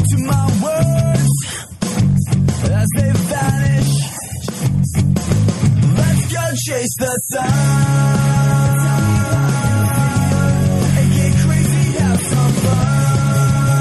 to my words as they vanish. Let's go chase the sun and get crazy, have some fun.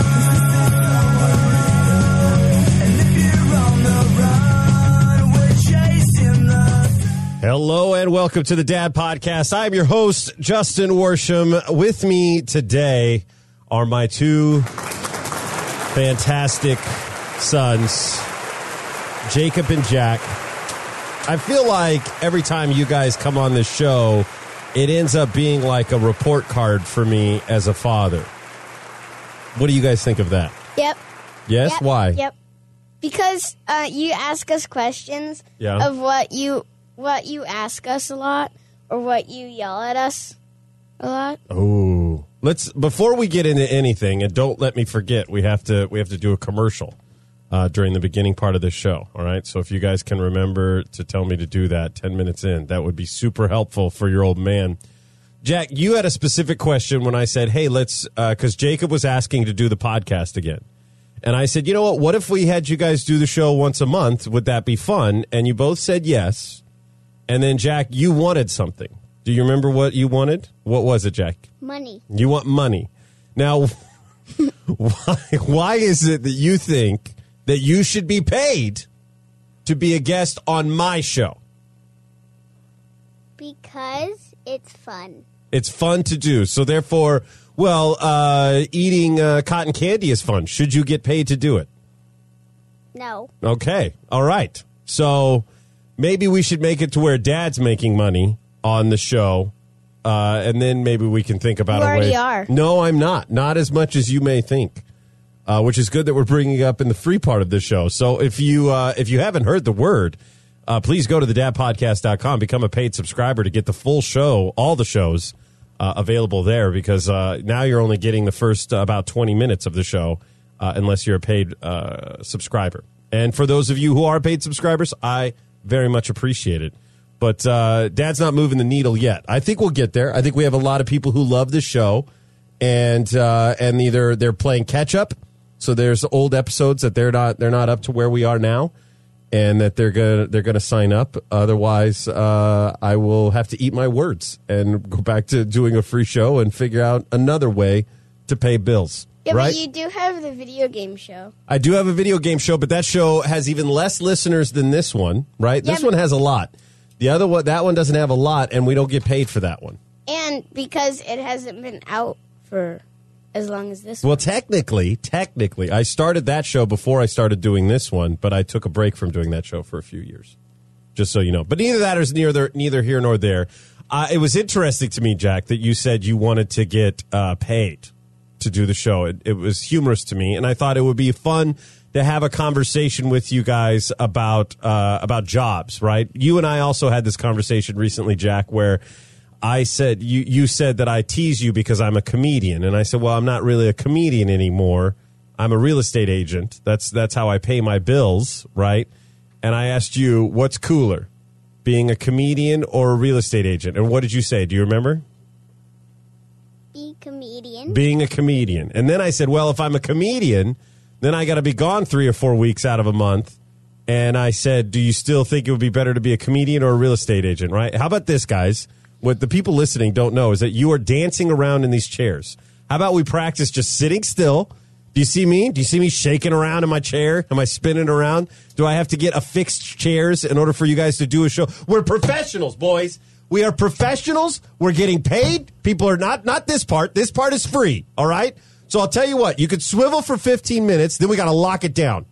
And if you're on the run, we're chasing the sun. Hello and welcome to the Dad Podcast. I'm your host, Justin Worsham. With me today are my two fantastic sons, Jacob and Jack. I feel like every time you guys come on this show, it ends up being like a report card for me as a father. What do you guys think of that? Yep. Yes? Yep. Why? Yep. Because you ask us questions Yeah. of what you ask us a lot or what you yell at us a lot. Oh, before we get into anything, and don't let me forget, we have to do a commercial during the beginning part of this show. All right, so if you guys can remember to tell me to do that 10 minutes in, that would be super helpful for your old man. Jack, you had a specific question when I said, "Hey, let's," because Jacob was asking to do the podcast again, and I said, "You know what? What if we had you guys do the show once a month? Would that be fun?" And you both said yes. And then Jack, you wanted something. Do you remember what you wanted? What was it, Jack? Money. You want money. Now, why is it that you think that you should be paid to be a guest on my show? Because it's fun. It's fun to do. So therefore, eating cotton candy is fun. Should you get paid to do it? No. Okay. All right. So maybe we should make it to where Dad's making money on the show. And then maybe we can think about You a way. already are. No, I'm not. Not as much as you may think. Which is good that we're bringing up in the free part of the show. So if you haven't heard the word, please go to thedadpodcast.com, become a paid subscriber to get the full show, all the shows available there, because now you're only getting the first about 20 minutes of the show unless you're a paid subscriber. And for those of you who are paid subscribers, I very much appreciate it. But Dad's not moving the needle yet. I think we'll get there. I think we have a lot of people who love the show, and either they're playing catch up. So there's old episodes that they're not up to where we are now, and that they're gonna sign up. Otherwise, I will have to eat my words and go back to doing a free show and figure out another way to pay bills. Yeah, right? but you do have the video game show. I do have a video game show, but that show has even less listeners than this one. Right? Yeah, this one has a lot. The other one, that one doesn't have a lot, and we don't get paid for that one. And because it hasn't been out for as long as this Well, one. technically, I started that show before I started doing this one, but I took a break from doing that show for a few years, just so you know. But neither that is neither here nor there. It was interesting to me, Jack, that you said you wanted to get paid to do the show. It was humorous to me, and I thought it would be fun to have a conversation with you guys about jobs, right? You and I also had this conversation recently, Jack, where I said, you said that I tease you because I'm a comedian. And I said, well, I'm not really a comedian anymore. I'm a real estate agent. That's how I pay my bills, right? And I asked you, what's cooler, being a comedian or a real estate agent? And what did you say? Do you remember? Be comedian. Being a comedian. And then I said, well, if I'm a comedian, then I got to be gone 3 or 4 weeks out of a month. And I said, do you still think it would be better to be a comedian or a real estate agent, right? How about this, guys? What the people listening don't know is that you are dancing around in these chairs. How about we practice just sitting still? Do you see me? Do you see me shaking around in my chair? Am I spinning around? Do I have to get affixed chairs in order for you guys to do a show? We're professionals, boys. We are professionals. We're getting paid. People are not this part. This part is free, all right? So I'll tell you what. You could swivel for 15 minutes, then we got to lock it down.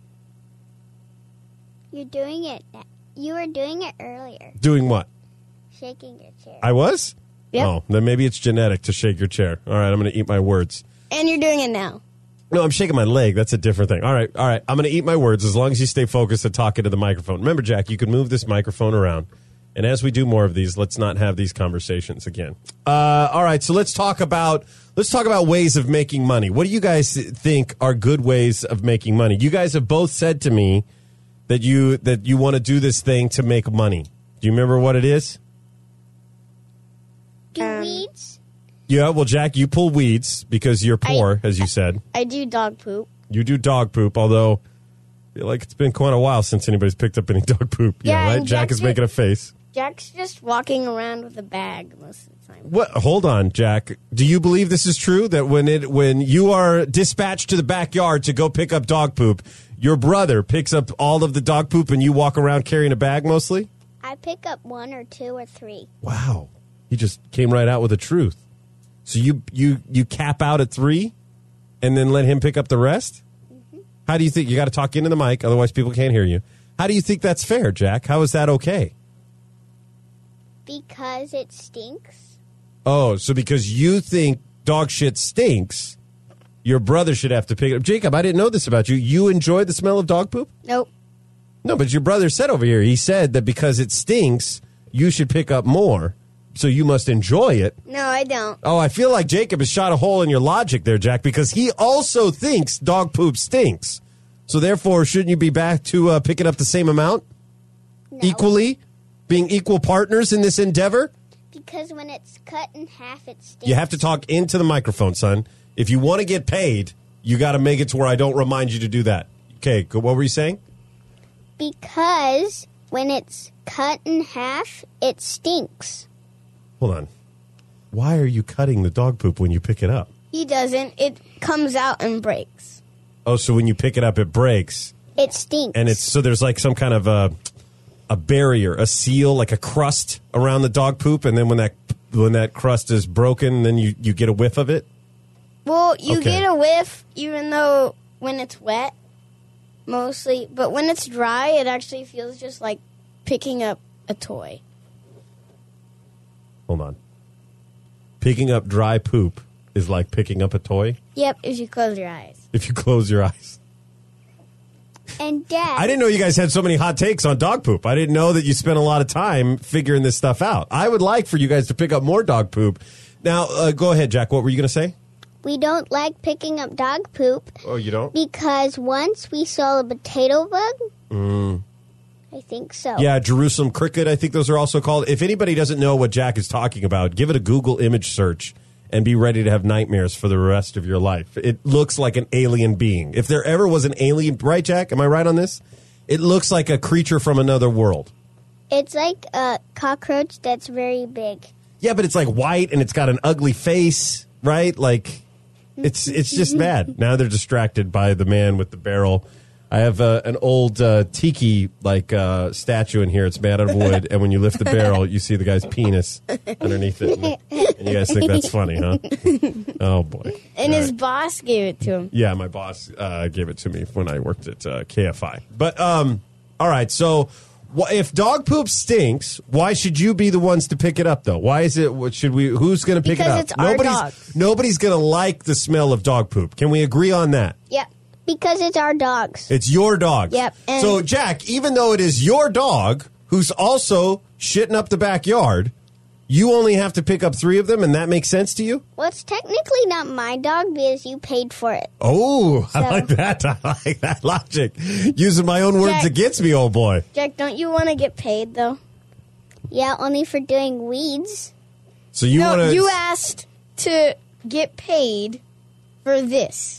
You're doing it. You were doing it earlier. Doing what? Shaking your chair. I was? Yep. Oh, then maybe it's genetic to shake your chair. All right, I'm going to eat my words. And you're doing it now. No, I'm shaking my leg. That's a different thing. All right. I'm going to eat my words as long as you stay focused and talking to the microphone. Remember, Jack, you can move this microphone around. And as we do more of these, let's not have these conversations again. All right, so let's talk about ways of making money. What do you guys think are good ways of making money? You guys have both said to me that you want to do this thing to make money. Do you remember what it is? Do weeds? Yeah, well, Jack, you pull weeds because you're poor, as you said. I do dog poop. You do dog poop, although I feel like it's been quite a while since anybody's picked up any dog poop. Yeah, right? and Jack is making a face. Jack's just walking around with a bag most of the time. What? Hold on, Jack. Do you believe this is true? That when you are dispatched to the backyard to go pick up dog poop, your brother picks up all of the dog poop and you walk around carrying a bag mostly? I pick up 1 or 2 or 3. Wow. He just came right out with the truth. So you cap out at 3 and then let him pick up the rest? Mm-hmm. How do you think? You got to talk into the mic, otherwise people can't hear you. How do you think that's fair, Jack? How is that okay? Because it stinks. Oh, so because you think dog shit stinks, your brother should have to pick it up. Jacob, I didn't know this about you. You enjoy the smell of dog poop? Nope. No, but your brother said over here, he said that because it stinks, you should pick up more. So you must enjoy it. No, I don't. Oh, I feel like Jacob has shot a hole in your logic there, Jack, because he also thinks dog poop stinks. So therefore, shouldn't you be back to picking up the same amount? No. Equally? Being equal partners in this endeavor? Because when it's cut in half, it stinks. You have to talk into the microphone, son. If you want to get paid, you got to make it to where I don't remind you to do that. Okay, what were you saying? Because when it's cut in half, it stinks. Hold on. Why are you cutting the dog poop when you pick it up? He doesn't. It comes out and breaks. Oh, so when you pick it up, it breaks. It stinks. And it's so there's like some kind of a barrier, a seal, like a crust around the dog poop, and then when that crust is broken, then you get a whiff of it? Well, you Okay. get a whiff even though when it's wet, mostly. But when it's dry, it actually feels just like picking up a toy. Hold on. Picking up dry poop is like picking up a toy Yep, if you close your eyes. if you close your eyes. And Dad, I didn't know you guys had so many hot takes on dog poop. I didn't know that you spent a lot of time figuring this stuff out. I would like for you guys to pick up more dog poop. Now, go ahead, Jack. What were you going to say? we don't like picking up dog poop Oh, you don't? because once we saw a potato bug. I think so. Yeah, Jerusalem cricket, I think those are also called. If anybody doesn't know what Jack is talking about, give it a Google image search and be ready to have nightmares for the rest of your life. It looks like an alien being. If there ever was an alien, right, Jack? Am I right on this? It looks like a creature from another world. It's like a cockroach that's very big. Yeah, but it's like white and it's got an ugly face, right? Like, it's just bad. Now they're distracted by the man with the barrel. I have an old tiki statue in here. It's made out of wood, and when you lift the barrel, you see the guy's penis underneath it. And you guys think that's funny, huh? Oh boy! And All his right. boss gave it to him. Yeah, my boss gave it to me when I worked at KFI. But all right, so if dog poop stinks, why should you be the ones to pick it up, though? Why is it? What should we? Who's going to pick it Because up? it's our dogs. Nobody's going to like the smell of dog poop. Can we agree on that? Yep. Because it's our dogs. It's your dog. Yep, and- So, Jack, even though it is your dog who's also shitting up the backyard, you only have to pick up 3 of them, and that makes sense to you? Well, it's technically not my dog because you paid for it. Oh, I So- like that. I like that logic. Using my own words Jack- against me, old boy. Jack, don't you want to get paid, though? Yeah, only for doing weeds. So you want to... you asked to get paid for this.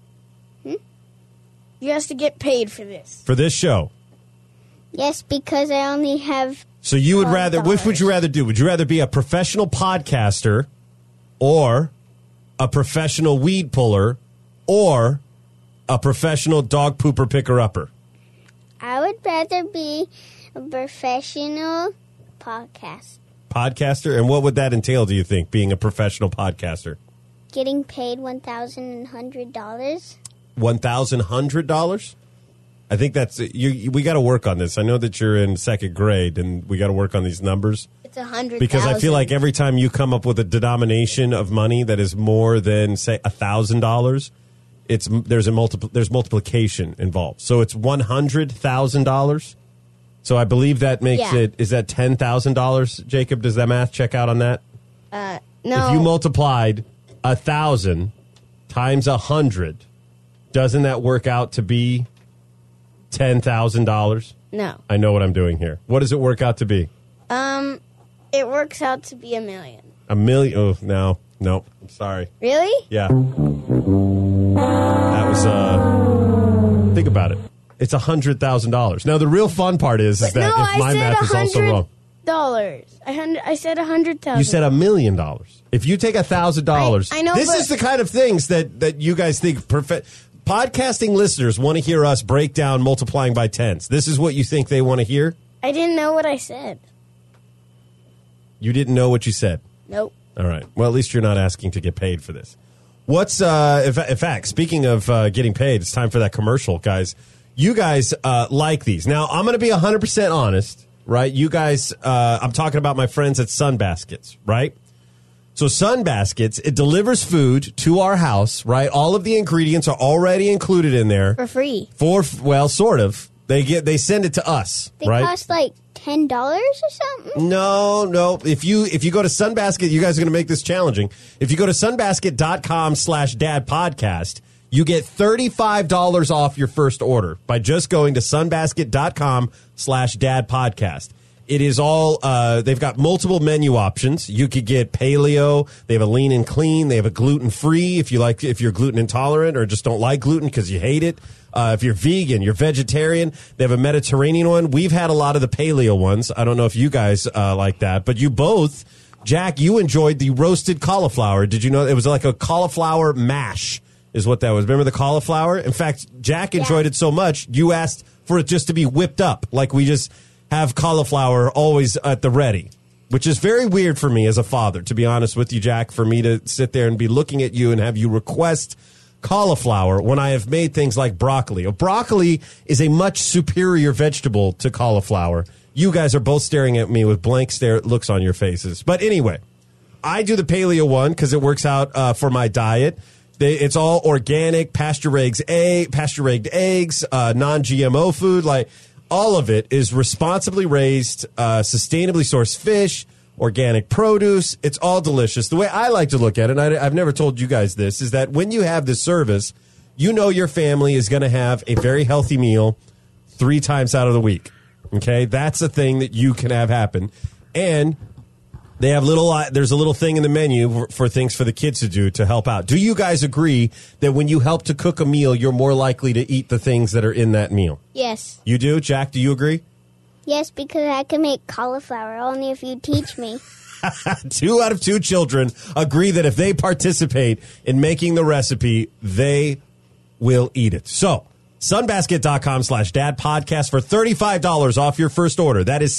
You asked to get paid for this. for this show. Yes, because I only have... So you would rather... Which would $12. you rather do? Would you rather be a professional podcaster or a professional weed puller or a professional dog pooper picker-upper? I would rather be a professional podcast. Podcaster? And what would that entail, do you think, being a professional podcaster? Getting paid $1,100. $1,100? I think that's we got to work on this. I know that you're in second grade, and we got to work on these numbers It's $100,000. because I feel like every time you come up with a denomination of money that is more than say $1,000, there's multiplication involved. So it's $100,000. So I believe that makes Yeah. it. Is that $10,000, Jacob? Does that math check out on that? No. If you multiplied 1,000 times 100, doesn't that work out to be $10,000? No. I know what I'm doing here. What does it work out to be? It works out to be $1 million. $1 million? Oh, no. I'm sorry. Really? Yeah. That was about it. It's $100,000. Now, the real fun part is that no, if my math is also wrong. I said 100,000. You said $1 million. If you take $1,000, I know, this but- is the kind of things that you guys think podcasting listeners want to hear us break down multiplying by tens. This is what you think they want to hear? I didn't know what I said. You didn't know what you said. Nope. All right. Well, at least you're not asking to get paid for this. What's in fact, speaking of getting paid, it's time for that commercial, guys. You guys like these. Now, I'm going to be 100% honest, right? You guys, I'm talking about my friends at Sunbaskets, right? So Sunbaskets, it delivers food to our house, right? All of the ingredients are already included in there. For free. Well, sort of. They send it to us, They right? cost like $10 or something. No. If you go to Sunbasket, you guys are going to make this challenging. If you go to sunbasket.com/dadpodcast, you get $35 off your first order by just going to sunbasket.com/dadpodcast. It is all, they've got multiple menu options. You could get paleo. They have a lean and clean. They have a gluten-free if you're gluten intolerant or just don't like gluten because you hate it. If you're vegan, you're vegetarian. They have a Mediterranean one. We've had a lot of the paleo ones. I don't know if you guys like that, but you both, Jack, you enjoyed the roasted cauliflower. Did you know it was like a cauliflower mash is what that was? Remember the cauliflower? In fact, Jack enjoyed it so much, you asked for it just to be whipped up. Like we just have cauliflower always at the ready, which is very weird for me as a father, to be honest with you, Jack, for me to sit there and be looking at you and have you request cauliflower when I have made things like broccoli. Broccoli is a much superior vegetable to cauliflower. You guys are both staring at me with blank looks on your faces. But anyway, I do the paleo one because it works out for my diet. It's all organic, pasture-raised eggs, non-GMO food. Like all of it is responsibly raised, sustainably sourced fish, organic produce. It's all delicious. The way I like to look at it, and I've never told you guys this, is that when you have this service, you know your family is going to have a very healthy meal 3 times out of the week. Okay? That's a thing that you can have happen. And they have there's a little thing in the menu for things for the kids to do to help out. Do you guys agree that when you help to cook a meal, you're more likely to eat the things that are in that meal? Yes. You do? Jack, do you agree? Yes, because I can make cauliflower only if you teach me. 2 out of 2 children agree that if they participate in making the recipe, they will eat it. So, sunbasket.com/dadpodcast for $35 off your first order. That is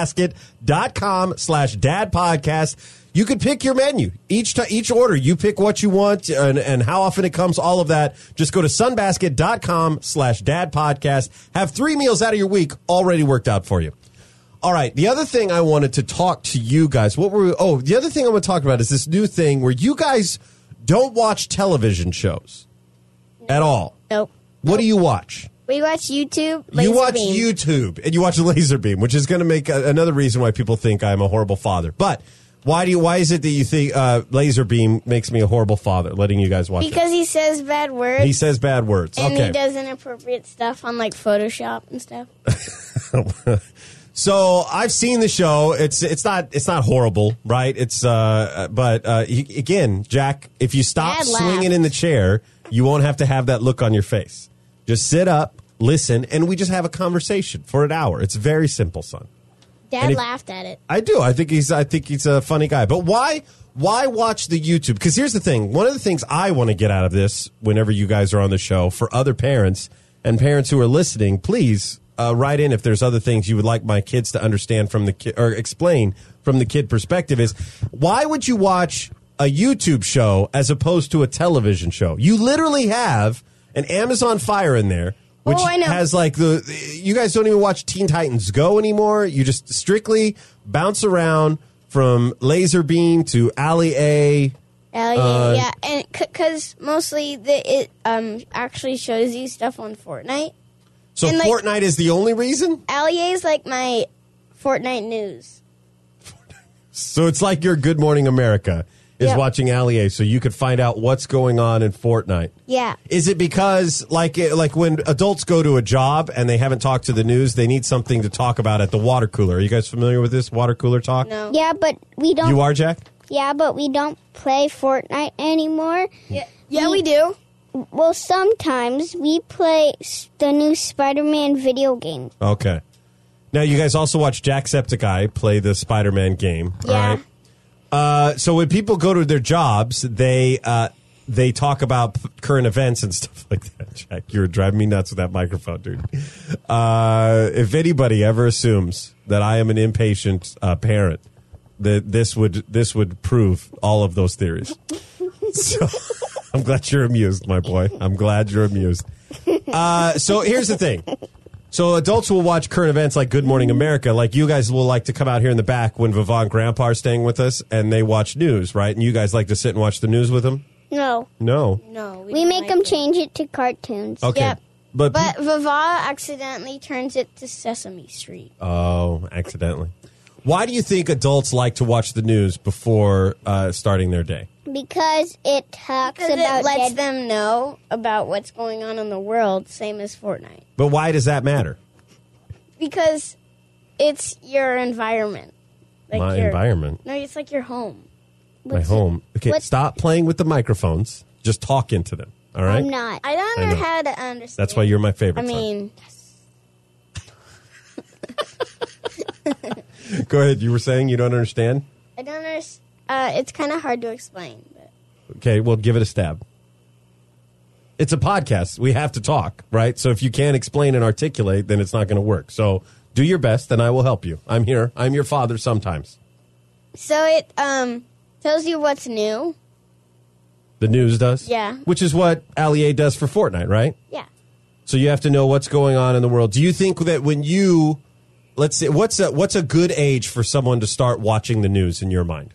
sunbasket.com/dadpodcast. You could pick your menu. Each order, you pick what you want and how often it comes, all of that. Just go to sunbasket.com/dadpodcast. Have 3 meals out of your week already worked out for you. All right. The other thing I wanted to talk to you guys, the other thing I want to talk about is this new thing where you guys don't watch television shows at all. Nope. What do you watch? We watch YouTube. You watch Laserbeam. YouTube and you watch Laserbeam, which is going to make another reason why people think I'm a horrible father. But why is it that you think Laserbeam makes me a horrible father, letting you guys watch Because it? he says bad words. He says bad words. And okay. he does inappropriate stuff on like Photoshop and stuff. So I've seen the show. It's not horrible, right? Again, Jack, if you stop Dad swinging laughed. in the chair, you won't have to have that look on your face. Just sit up, listen, and we just have a conversation for an hour. It's very simple, son. Dad laughed at it. I do. I think he's a funny guy. But why watch the YouTube? Because here's the thing. One of the things I want to get out of this whenever you guys are on the show for other parents and parents who are listening, please write in if there's other things you would like my kids to understand from the kid or explain from the kid perspective is why would you watch a YouTube show as opposed to a television show? You literally have an Amazon Fire in there. Which I know. has you guys don't even watch Teen Titans Go anymore. You just strictly bounce around from Laserbeam to Ali A. Yeah, and because mostly it actually shows you stuff on Fortnite. So and, Fortnite is the only reason? Allie is like my Fortnite news. So it's like your Good Morning America is Yep. watching Ali A so you could find out what's going on in Fortnite. Yeah. Is it because, like when adults go to a job and they haven't talked to the news, they need something to talk about at the water cooler? Are you guys familiar with this water cooler talk? No. Yeah, but we don't. You are, Jack? Yeah, but we don't play Fortnite anymore. Yeah, we do. Well, sometimes we play the new Spider-Man video game. Okay. Now, you guys also watch Jacksepticeye play the Spider-Man game, Yeah. right? So when people go to their jobs, they talk about current events and stuff like that. Jack, you're driving me nuts with that microphone, dude. If anybody ever assumes that I am an impatient parent, that this would prove all of those theories. So I'm glad you're amused, my boy. I'm glad you're amused. So here's the thing. So adults will watch current events like Good Morning America. Like you guys will like to come out here in the back when Vivant and Grandpa are staying with us, and they watch news, right? And you guys like to sit and watch the news with them? No. No. No, We don't make like them it. change it to cartoons. Okay. Yep. But But Vava accidentally turns it to Sesame Street. oh, accidentally. Why do you think adults like to watch the news before starting their day? Because it talks Because about it lets dead. them know about what's going on in the world, same as Fortnite. But why does that matter? Because it's your environment. My your- environment, No, it's like your home. my home. Okay, what- stop playing with the microphones. Just talk into them. All right. I'm not. I don't I know know. how to understand. That's why you're my favorite. I son. mean, Go ahead. You were saying you don't understand. I don't understand. It's kind of hard to explain. But Okay, well, give it a stab. It's a podcast. We have to talk, right? So if you can't explain and articulate, then it's not going to work. So do your best, and I will help you. I'm here. I'm your father sometimes. so it tells you what's new. The news does? Yeah. Which is what Allier does for Fortnite, right? Yeah. So you have to know what's going on in the world. Do you think that when you, let's say, what's a good age for someone to start watching the news in your mind?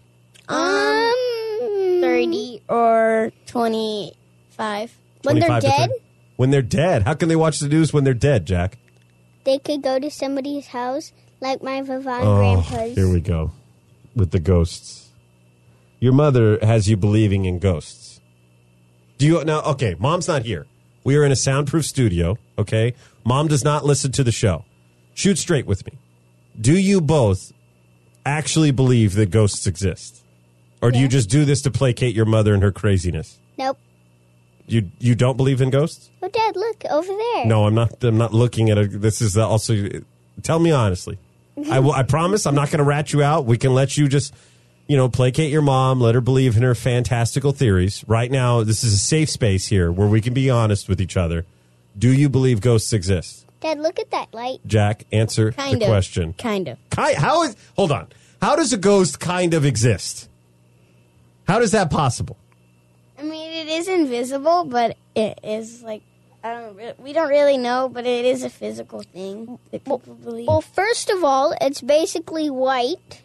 30 or 25. When they're 25 to dead, 30? When they're dead. How can they watch the news when they're dead, Jack? they could go to somebody's house, like my Vivant Oh, grandpa's. here we go with the ghosts. Your mother has you believing in ghosts. Do you now? Okay, Mom's not here. We are in a soundproof studio. Okay, Mom does not listen to the show. Shoot straight with me. Do you both actually believe that ghosts exist, or do you Yeah. just do this to placate your mother and her craziness? Nope. You don't believe in ghosts? Oh, Dad, look over there. No, I'm not. I'm not looking at it. This is also. Tell me honestly. I promise I'm not going to rat you out. We can let you just, placate your mom. Let her believe in her fantastical theories. Right now, this is a safe space here where we can be honest with each other. Do you believe ghosts exist? Dad, look at that light. Jack, answer Kind the of. question. Kind of. Hold on. How does a ghost kind of exist? How is that possible? I mean, it is invisible, but it is like we don't really know, but it is a physical thing that people believe. Well, first of all, it's basically white,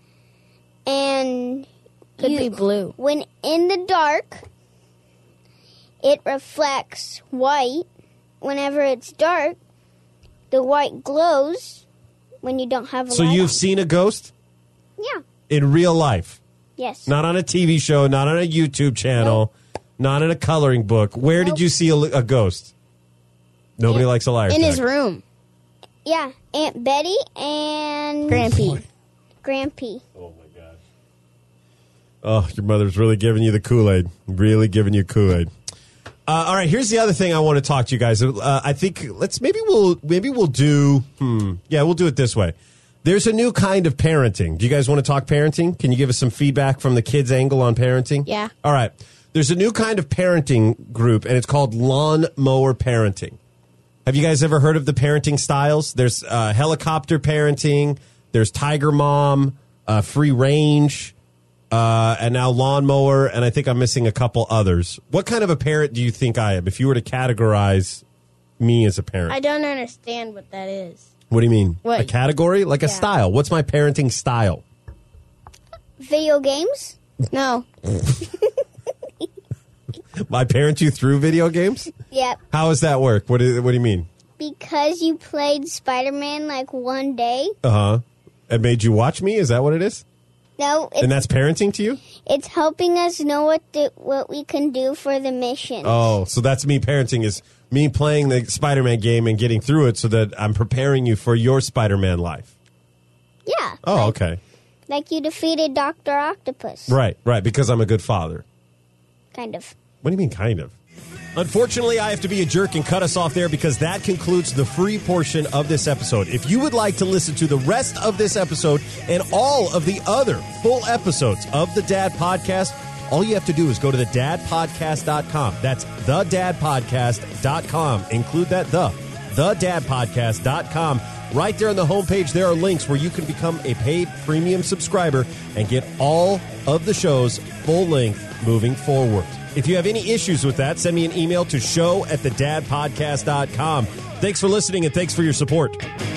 and Could be blue. when in the dark, it reflects white. Whenever it's dark, the white glows when you don't have a So light you've on. seen a ghost Yeah. in real life? Yes. Not on a TV show, not on a YouTube channel, not in a coloring book. Where did Nope. you see a ghost? Nobody likes a liar. In his Jack. room. Yeah. Aunt Betty and Grampy. Grampy. Oh my god. Oh, your mother's really giving you the Kool-Aid. Really giving you Kool-Aid. All right, here's the other thing I want to talk to you guys. I think we'll do we'll do it this way. There's a new kind of parenting. Do you guys want to talk parenting? Can you give us some feedback from the kids' angle on parenting? Yeah. All right. There's a new kind of parenting group, and it's called lawnmower parenting. Have you guys ever heard of the parenting styles? There's helicopter parenting. There's tiger mom, free range, and now lawnmower. And I think I'm missing a couple others. What kind of a parent do you think I am? If you were to categorize me as a parent, I don't understand what that is. what do you mean? What? A category? Like a Yeah. style? What's my parenting style? Video games? No. I parent you through video games? Yep. How does that work? What do you mean? Because you played Spider-Man like one day. Uh-huh. It made you watch me? Is that what it is? No, And that's parenting to you? it's helping us know what we can do for the mission. Oh, so that's me parenting is me playing the Spider-Man game and getting through it so that I'm preparing you for your Spider-Man life. Yeah. Oh, okay. Like you defeated Dr. Octopus. Right, because I'm a good father. Kind of. What do you mean, kind of? Unfortunately, I have to be a jerk and cut us off there because that concludes the free portion of this episode. If you would like to listen to the rest of this episode and all of the other full episodes of the Dad Podcast, all you have to do is go to thedadpodcast.com. That's thedadpodcast.com. Include that thedadpodcast.com. Right there on the homepage, there are links where you can become a paid premium subscriber and get all of the shows full length moving forward. If you have any issues with that, send me an email to show@thedadpodcast.com. Thanks for listening and thanks for your support.